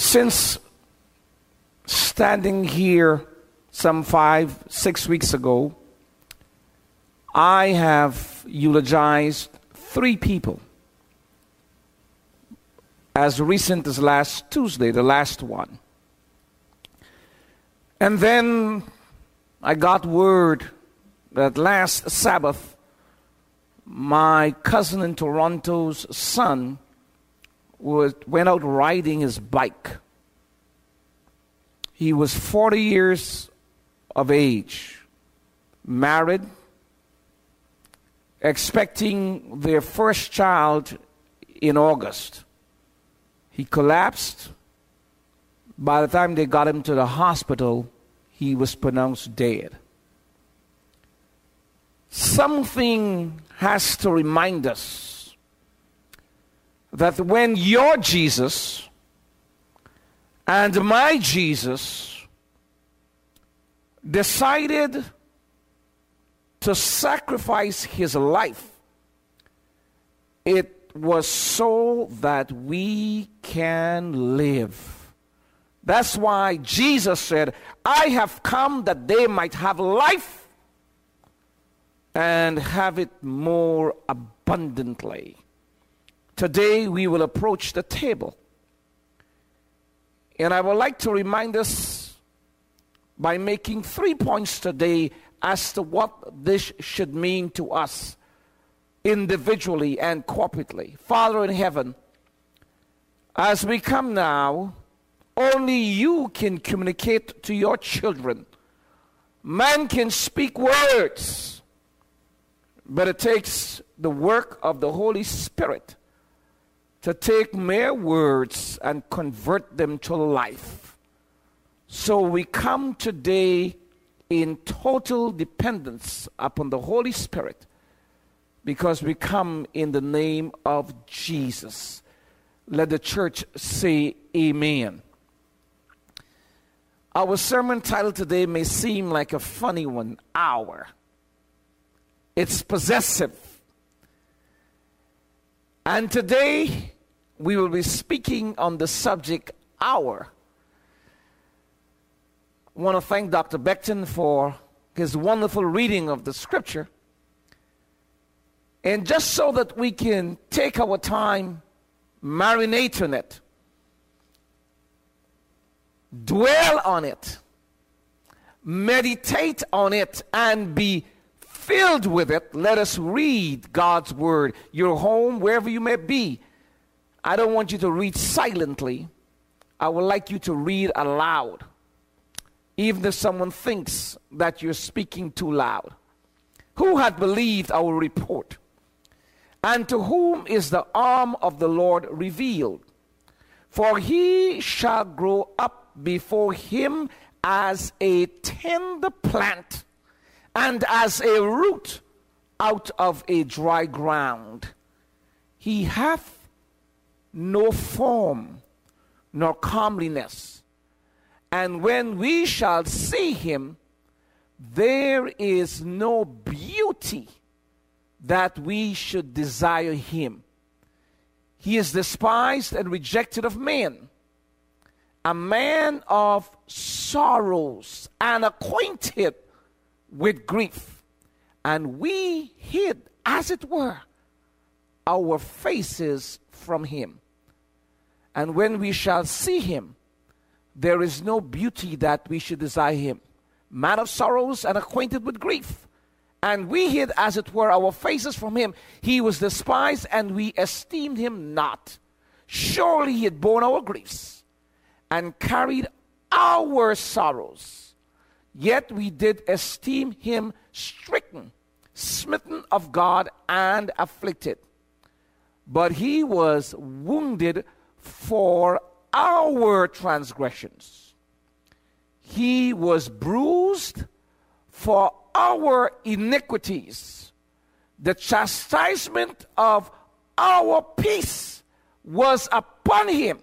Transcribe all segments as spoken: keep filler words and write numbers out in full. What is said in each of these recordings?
Since standing here some five, six weeks ago, I have eulogized three people. As recent as last Tuesday, the last one. And then I got word that last Sabbath, my cousin in Toronto's son was, went out riding his bike. He was forty years of age, married, expecting their first child in August. He collapsed. By the time they got him to the hospital, he was pronounced dead. Something has to remind us that when your Jesus and my Jesus decided to sacrifice his life, it was so that we can live. That's why Jesus said, I have come that they might have life and have it more abundantly. Today we will approach the table. And I would like to remind us by making three points today as to what this should mean to us individually and corporately. Father in heaven, as we come now, only you can communicate to your children. Man can speak words, but it takes the work of the Holy Spirit to take mere words and convert them to life. So we come today in total dependence upon the Holy Spirit, because we come in the name of Jesus. Let the church say amen. Our sermon title today may seem like a funny one, our. It's possessive. And today we will be speaking on the subject, our. I want to thank Doctor Beckton for his wonderful reading of the scripture. And just so that we can take our time, marinate on it, dwell on it, meditate on it, and be filled with it, let us read God's word. Your home, wherever you may be. I don't want you to read silently. I would like you to read aloud, even if someone thinks that you're speaking too loud. Who hath believed our report? And to whom is the arm of the Lord revealed? For he shall grow up before him as a tender plant, and as a root out of a dry ground. He hath no form nor comeliness. And when we shall see him, there is no beauty that we should desire him. He is despised and rejected of men, a man of sorrows and acquainted with grief. And we hid, as it were, our faces from him. And when we shall see him, there is no beauty that we should desire him. Man of sorrows and acquainted with grief. And we hid, as it were, our faces from him. He was despised, and we esteemed him not. Surely he had borne our griefs and carried our sorrows. Yet we did esteem him stricken, smitten of God, and afflicted. But he was wounded for our transgressions. He was bruised for our iniquities. The chastisement of our peace was upon him,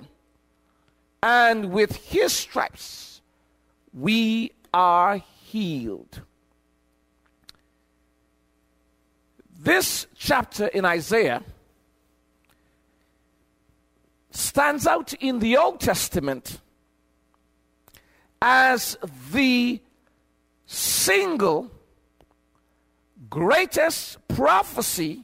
and with his stripes we are healed. This chapter in Isaiah stands out in the Old Testament as the single greatest prophecy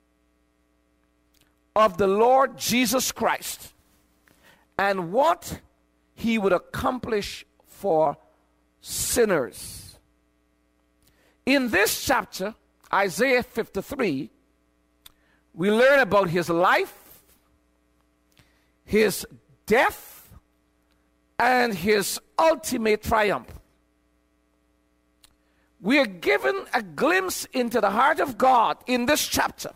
of the Lord Jesus Christ and what he would accomplish for sinners. In this chapter, Isaiah fifty-three, we learn about his life, his death, and his ultimate triumph. We are given a glimpse into the heart of God in this chapter.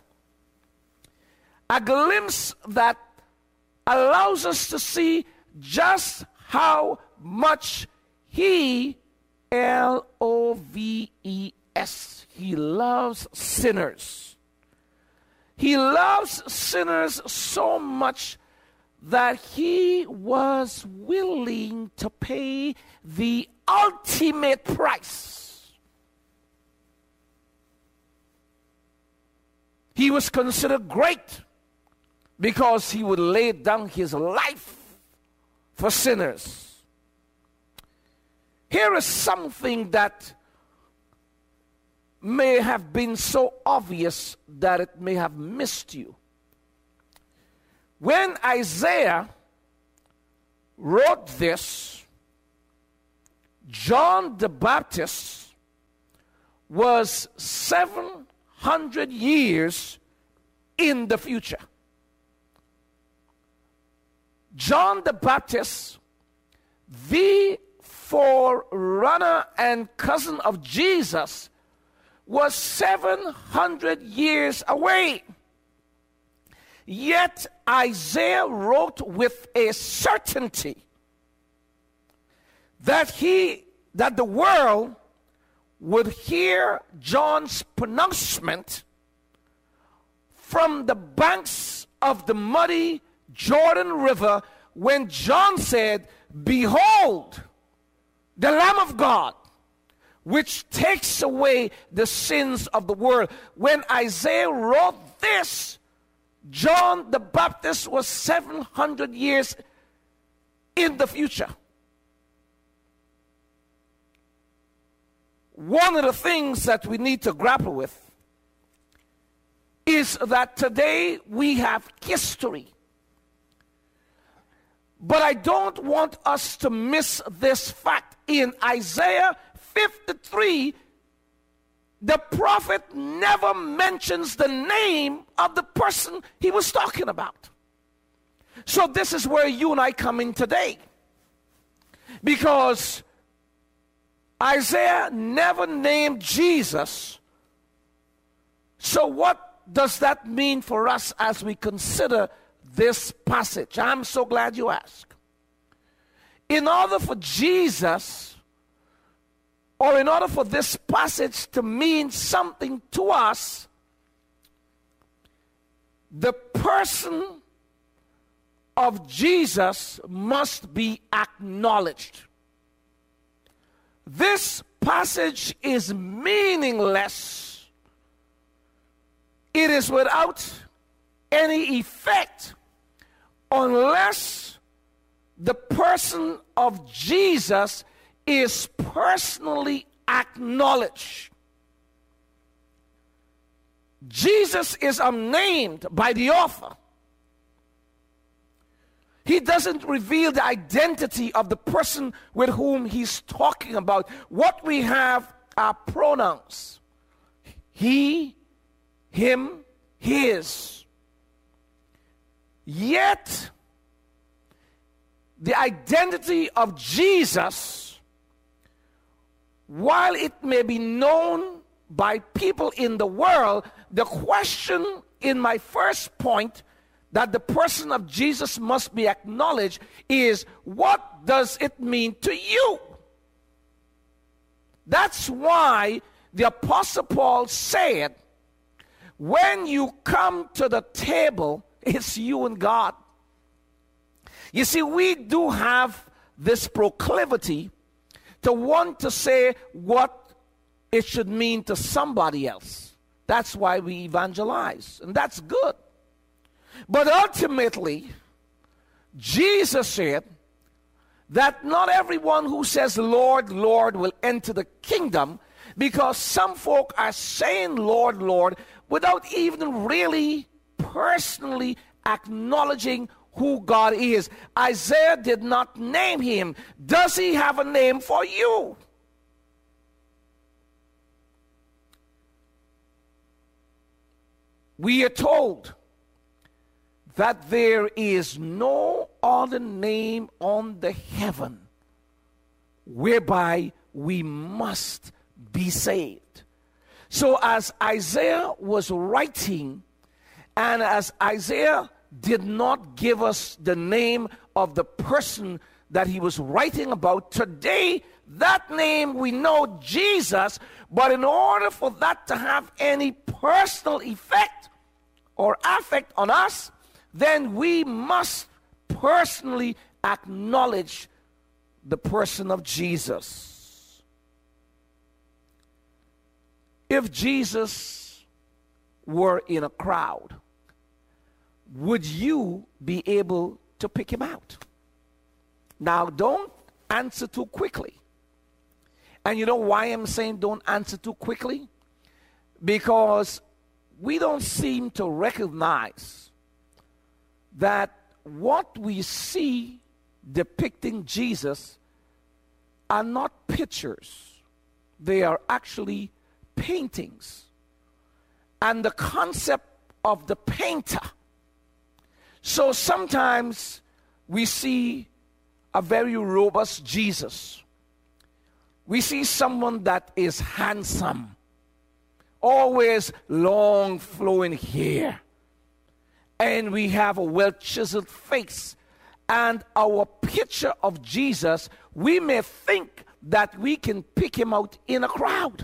A glimpse that allows us to see just how much he, L O V E S, he loves sinners. He loves sinners so much that he was willing to pay the ultimate price. He was considered great because he would lay down his life for sinners. Here is something that may have been so obvious that it may have missed you. When Isaiah wrote this, John the Baptist was seven hundred years in the future. John the Baptist, the forerunner and cousin of Jesus, was seven hundred years away. Yet Isaiah wrote with a certainty that he that the world would hear John's pronouncement from the banks of the muddy Jordan River when John said, "Behold, the Lamb of God, which takes away the sins of the world." When Isaiah wrote this, John the Baptist was seven hundred years in the future. One of the things that we need to grapple with is that today we have history. But I don't want us to miss this fact. In Isaiah fifty-three, the prophet never mentions the name of the person he was talking about. So this is where you and I come in today. Because Isaiah never named Jesus. So what does that mean for us as we consider this passage? I'm so glad you asked. In order for Jesus, or in order for this passage to mean something to us, the person of Jesus must be acknowledged. This passage is meaningless. It is without any effect unless the person of Jesus is personally acknowledged. Jesus is unnamed by the author. He doesn't reveal the identity of the person with whom he's talking about. What we have are pronouns: he, him, his. Yet, the identity of Jesus, while it may be known by people in the world, the question in my first point, that the person of Jesus must be acknowledged, is what does it mean to you? That's why the Apostle Paul said, when you come to the table, it's you and God. You see, we do have this proclivity to want to say what it should mean to somebody else. That's why we evangelize, and that's good. But ultimately, Jesus said that not everyone who says, Lord, Lord, will enter the kingdom, because some folk are saying, Lord, Lord, without even really personally acknowledging who God is. Isaiah did not name him. Does he have a name for you? We are told that there is no other name on the heaven whereby we must be saved. So as Isaiah was writing, and as Isaiah did not give us the name of the person that he was writing about, today that name we know, Jesus, but in order for that to have any personal effect or affect on us, then we must personally acknowledge the person of Jesus. If Jesus were in a crowd, would you be able to pick him out? Now, don't answer too quickly. And you know why I'm saying don't answer too quickly? Because we don't seem to recognize that what we see depicting Jesus are not pictures. They are actually paintings. And the concept of the painter. So sometimes we see a very robust Jesus. We see someone that is handsome, always long flowing hair, and we have a well-chiseled face. And our picture of Jesus, we may think that we can pick him out in a crowd.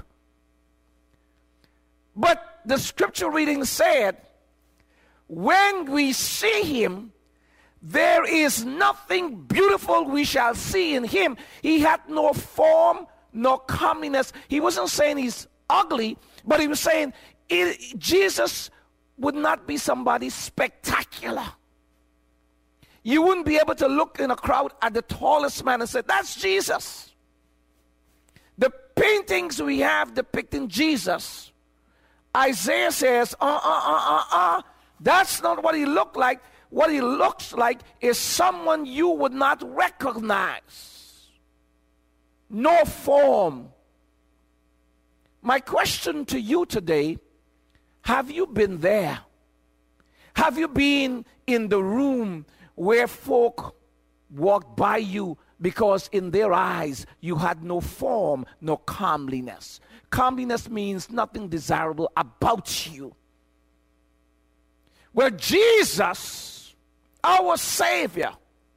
But the scripture reading said, when we see him, there is nothing beautiful we shall see in him. He had no form, no comeliness. He wasn't saying he's ugly, but he was saying it, Jesus would not be somebody spectacular. You wouldn't be able to look in a crowd at the tallest man and say, that's Jesus. The paintings we have depicting Jesus, Isaiah says, uh, uh, uh, uh, uh, that's not what he looked like. What he looks like is someone you would not recognize. No form. My question to you today, have you been there? Have you been in the room where folk walked by you because in their eyes you had no form, no comeliness? Comeliness means nothing desirable about you. Well, Jesus, our Savior,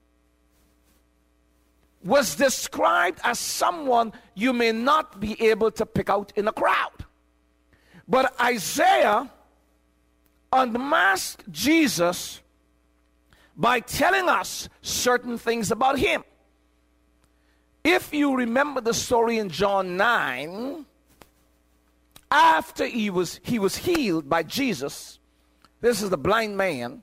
was described as someone you may not be able to pick out in a crowd. But Isaiah unmasked Jesus by telling us certain things about him. If you remember the story in John nine, after he was, he was healed by Jesus, this is the blind man,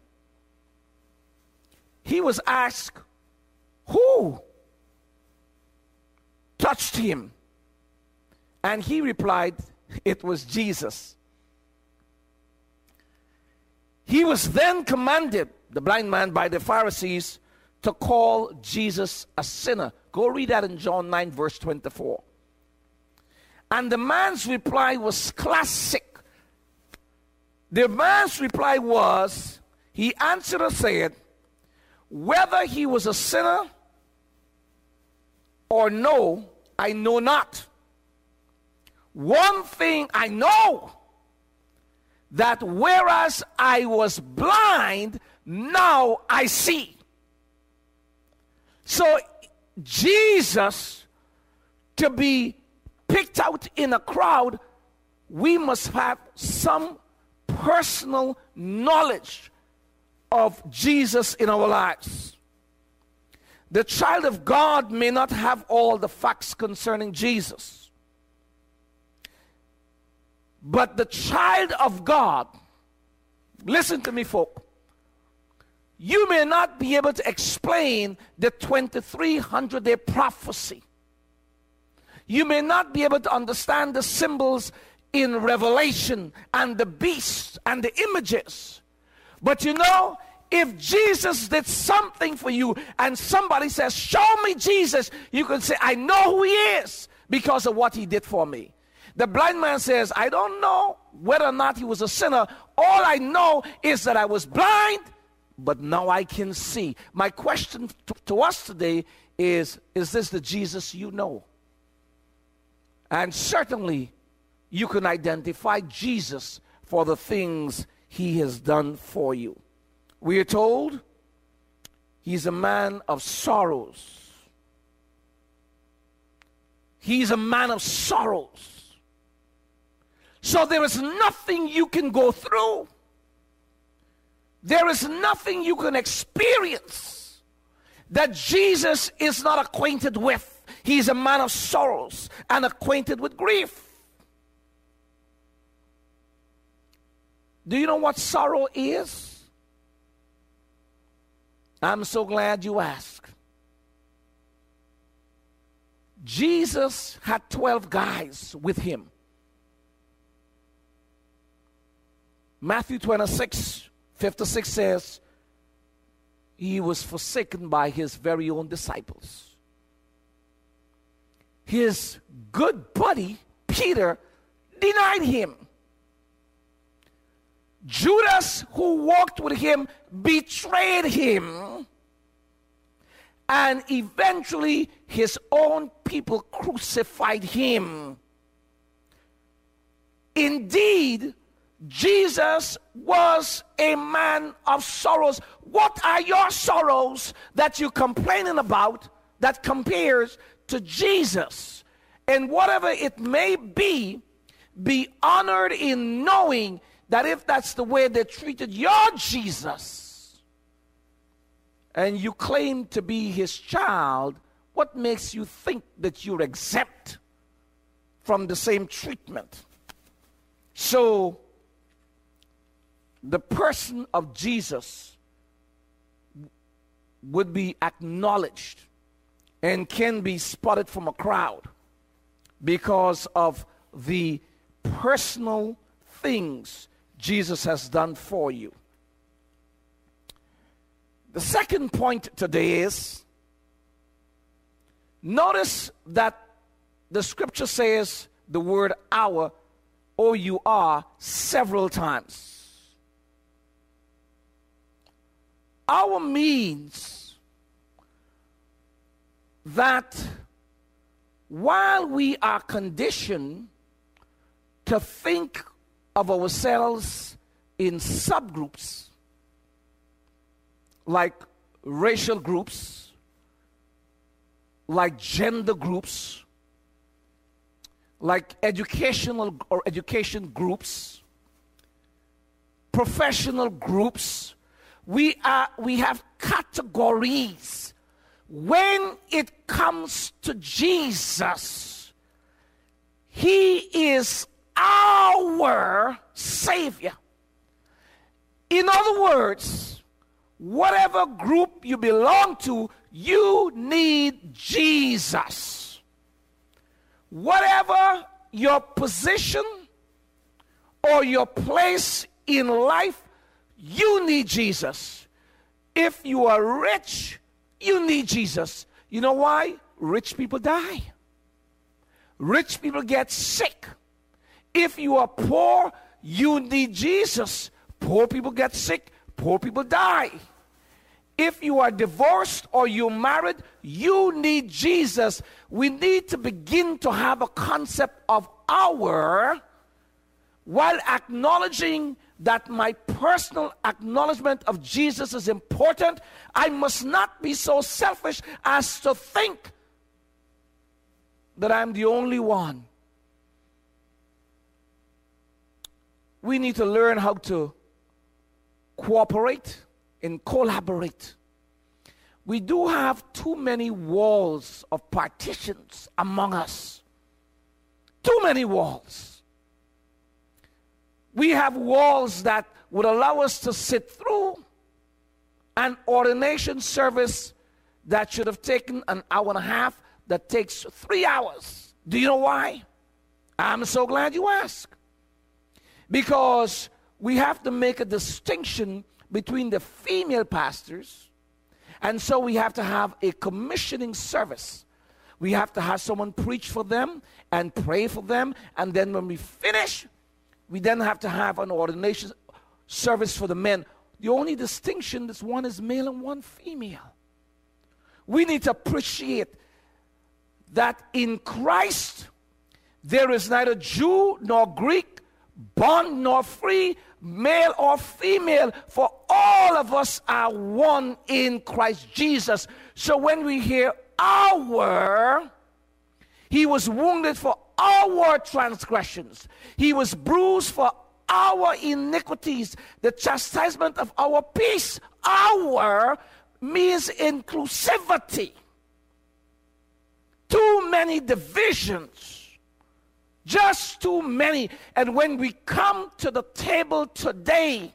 he was asked, who touched him? And he replied, it was Jesus. He was then commanded, the blind man, by the Pharisees to call Jesus a sinner. Go read that in John nine verse twenty-four. And the man's reply was classic. The man's reply was, he answered and said, whether he was a sinner or no, I know not. One thing I know, that whereas I was blind, now I see. So Jesus, to be picked out in a crowd, we must have some personal knowledge of Jesus in our lives. The child of God may not have all the facts concerning Jesus, but the child of God, listen to me, folk, you may not be able to explain the twenty-three hundred day prophecy. You may not be able to understand the symbols in Revelation and the beasts and the images. But you know, if Jesus did something for you and somebody says, show me Jesus, you can say, I know who he is because of what he did for me. The blind man says, I don't know whether or not he was a sinner. All I know is that I was blind, but now I can see. My question to, to us today is, is this the Jesus you know? And certainly, you can identify Jesus for the things he has done for you. We are told he's a man of sorrows. He's a man of sorrows. So there is nothing you can go through. There is nothing you can experience that Jesus is not acquainted with. He's a man of sorrows and acquainted with grief. Do you know what sorrow is? I'm so glad you asked. Jesus had twelve guys with him. Matthew twenty-six, fifty-six says, he was forsaken by his very own disciples. His good buddy, Peter, denied him. Judas, who walked with him, betrayed him. And eventually, his own people crucified him. Indeed, Jesus was a man of sorrows. What are your sorrows that you're complaining about that compares to Jesus? And whatever it may be, be honored in knowing that if that's the way they treated your Jesus, and you claim to be his child, what makes you think that you're exempt from the same treatment? So, the person of Jesus would be acknowledged and can be spotted from a crowd because of the personal things Jesus has done for you. The second point today is, notice that the scripture says the word our, O U R, several times. Our means that while we are conditioned to think of ourselves in subgroups, like racial groups, like gender groups, like educational or education groups, professional groups, we are we have categories. When it comes to Jesus, he is our Savior. In other words, whatever group you belong to, you need Jesus. Whatever your position or your place in life, you need Jesus. If you are rich, you need Jesus. You know why? Rich people die. Rich people get sick. If you are poor, you need Jesus. Poor people get sick. Poor people die. If you are divorced or you're married, you need Jesus. We need to begin to have a concept of our, while acknowledging that my personal acknowledgement of Jesus is important. I must not be so selfish as to think that I'm the only one. We need to learn how to cooperate and collaborate. We do have too many walls of partitions among us. Too many walls. We have walls that would allow us to sit through an ordination service that should have taken an hour and a half that takes three hours. Do you know why? I'm so glad you asked. Because we have to make a distinction between the female pastors, and so we have to have a commissioning service. We have to have someone preach for them and pray for them, and then when we finish, we then have to have an ordination service for the men. The only distinction is one is male and one female. We need to appreciate that in Christ there is neither Jew nor Greek, bond nor free, male or female, for all of us are one in Christ Jesus. So when we hear our, he was wounded for our transgressions, he was bruised for our iniquities, the chastisement of our peace. Our means inclusivity. Too many divisions, just too many. And when we come to the table today,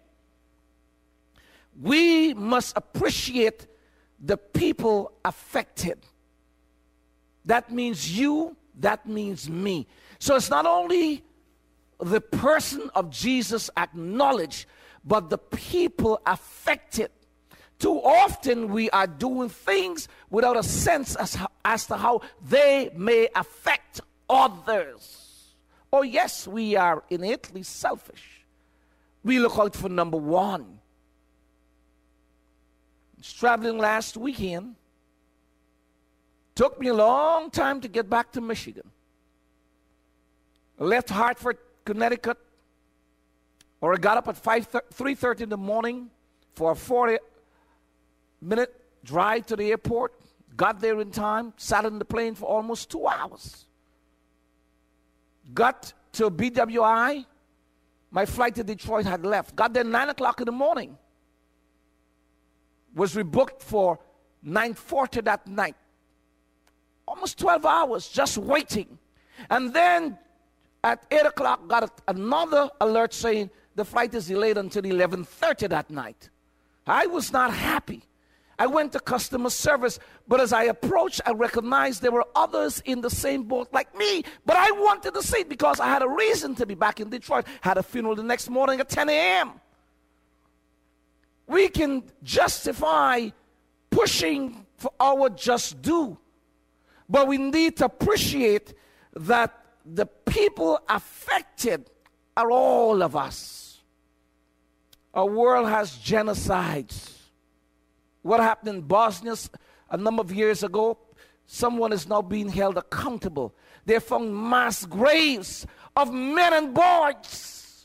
we must appreciate the people affected. That means you, that means me. So it's not only the person of Jesus acknowledged, but the people affected. Too often we are doing things without a sense as, as to how they may affect others. Oh yes, we are innately selfish. We look out for number one. I was traveling last weekend. Took me a long time to get back to Michigan. I left Hartford, Connecticut, or I got up at three thirty in the morning for a forty minute drive to the airport. Got there in time, sat in the plane for almost two hours. Got to B W I. My flight to Detroit had left. Got there nine o'clock in the morning. Was rebooked for nine forty that night. Almost twelve hours just waiting. And then at eight o'clock got another alert saying the flight is delayed until eleven thirty that night. I was not happy. I went to customer service, but as I approached, I recognized there were others in the same boat like me, but I wanted to see it because I had a reason to be back in Detroit. Had a funeral the next morning at ten a.m. We can justify pushing for our just due, but we need to appreciate that the people affected are all of us. Our world has genocides. What happened in Bosnia a number of years ago, someone is now being held accountable. They found mass graves of men and boys.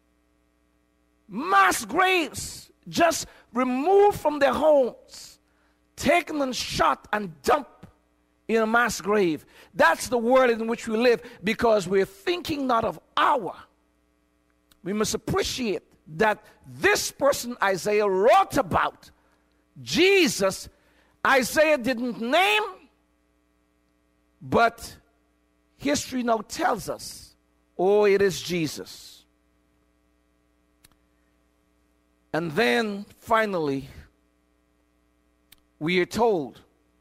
Mass graves just removed from their homes, taken and shot and dumped in a mass grave. That's the world in which we live because we're thinking not of our. We must appreciate that this person Isaiah wrote about, Jesus, Isaiah didn't name, but history now tells us, oh, it is Jesus. And then finally, we are told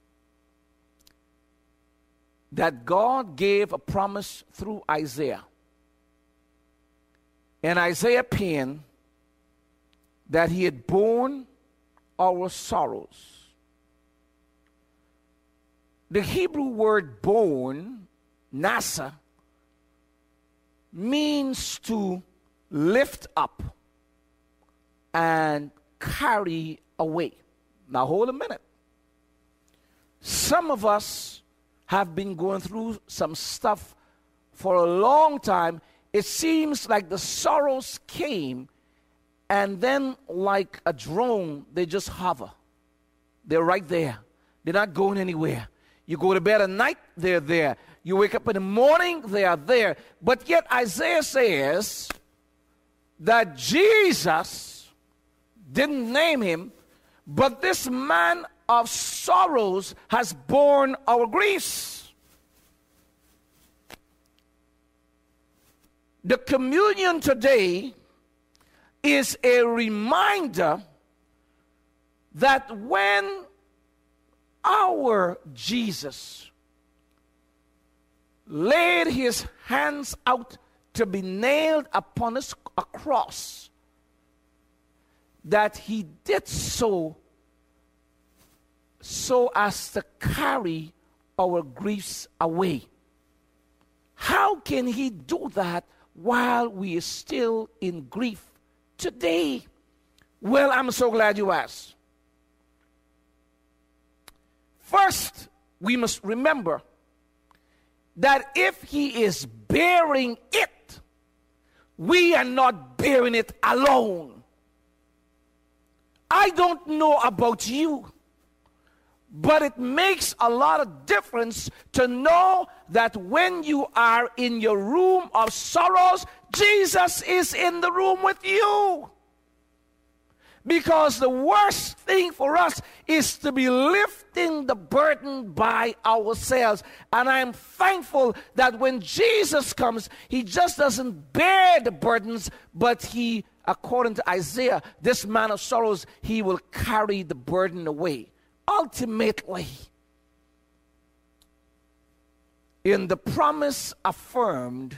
that God gave a promise through Isaiah. And Isaiah penned that he had borne our sorrows. The Hebrew word borne, nasa, means to lift up and carry away. Now hold a minute. Some of us have been going through some stuff for a long time. It seems like the sorrows came and then like a drone, they just hover. They're right there. They're not going anywhere. You go to bed at night, they're there. You wake up in the morning, they are there. But yet Isaiah says that Jesus didn't name him, but this man of sorrows has borne our griefs. The communion today is a reminder that when our Jesus laid his hands out to be nailed upon a cross, that he did so so as to carry our griefs away. How can he do that while we are still in grief today? Well, I'm so glad you asked. First, we must remember that if he is bearing it, we are not bearing it alone. I don't know about you, but it makes a lot of difference to know that when you are in your room of sorrows, Jesus is in the room with you. Because the worst thing for us is to be lifting the burden by ourselves. And I'm thankful that when Jesus comes, he just doesn't bear the burdens, but he, according to Isaiah, this man of sorrows, he will carry the burden away. Ultimately, in the promise affirmed,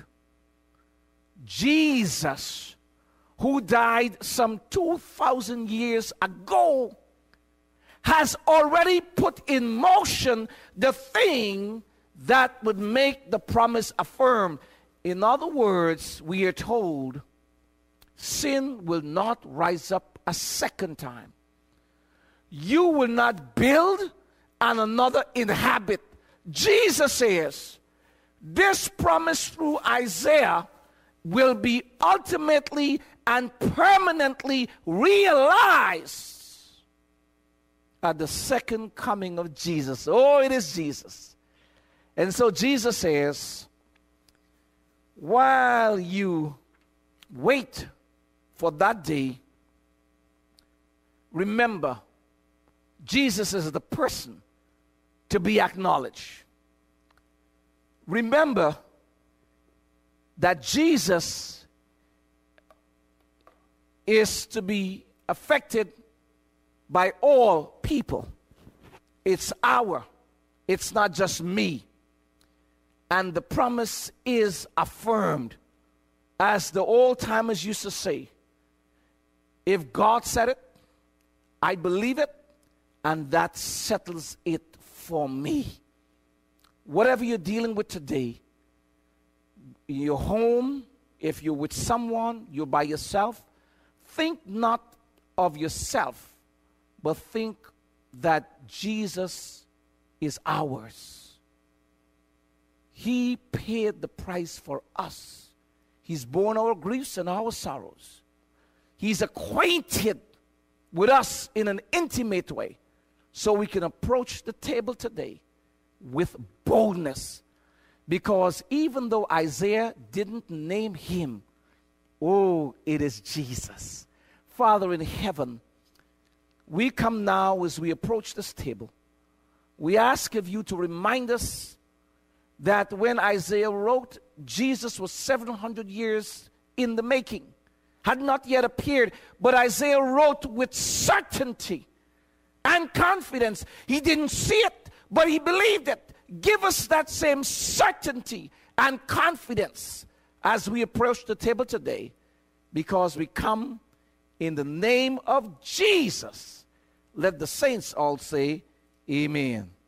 Jesus, who died some two thousand years ago, has already put in motion the thing that would make the promise affirmed. In other words, we are told sin will not rise up a second time. You will not build and another inhabit. Jesus says this promise through Isaiah will be ultimately and permanently realized at the second coming of Jesus. Oh, it is Jesus. And so Jesus says, while you wait for that day, remember, Jesus is the person to be acknowledged. Remember that Jesus is to be affected by all people. It's our, it's not just me. And the promise is affirmed. As the old timers used to say, if God said it, I believe it, and that settles it for me. Whatever you're dealing with today, in your home, if you're with someone, you're by yourself, think not of yourself, but think that Jesus is ours. He paid the price for us. He's borne our griefs and our sorrows. He's acquainted with us in an intimate way, so we can approach the table today with boldness. Because even though Isaiah didn't name him, oh, it is Jesus. Father in heaven, we come now as we approach this table. We ask of you to remind us that when Isaiah wrote, Jesus was seven hundred years in the making, had not yet appeared, but Isaiah wrote with certainty and confidence. He didn't see it, but he believed it. Give us that same certainty and confidence as we approach the table today, because we come in the name of Jesus. Let the saints all say, Amen.